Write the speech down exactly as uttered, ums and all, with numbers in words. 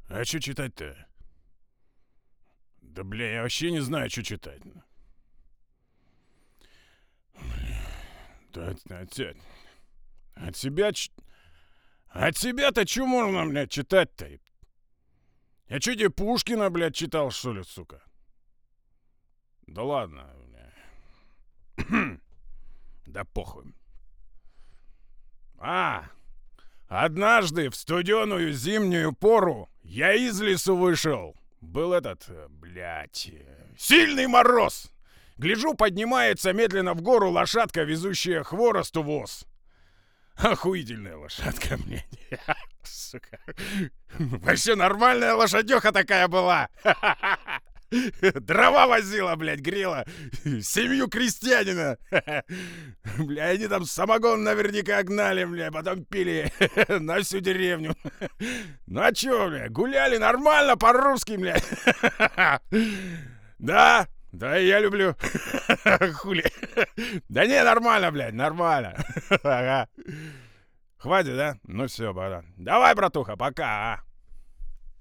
А что читать-то? Да, бля, я вообще не знаю, что читать. Да, от, от, от себя... ч- От себя-то что можно, блядь, читать-то? Я что тебе Пушкина, блядь, читал, что ли, сука? Да ладно, бля. Да похуй. А, однажды в студеную зимнюю пору я из лесу вышел. Был этот, э, блядь, э, сильный мороз. Гляжу, поднимается медленно в гору лошадка, везущая хворосту воз. Охуительная лошадка, блядь. Сука. Вообще нормальная лошадёха такая была. Дрова возила, блядь, грела семью крестьянина. Бля, они там самогон наверняка гнали, бля, потом пили на всю деревню. Ну а чё, бля, гуляли нормально по-русски, бля. Да, да, и я люблю. Хули. Да не, нормально, блядь, нормально. Ага. Хватит, да? Ну все, братан. Давай, братуха, пока, а.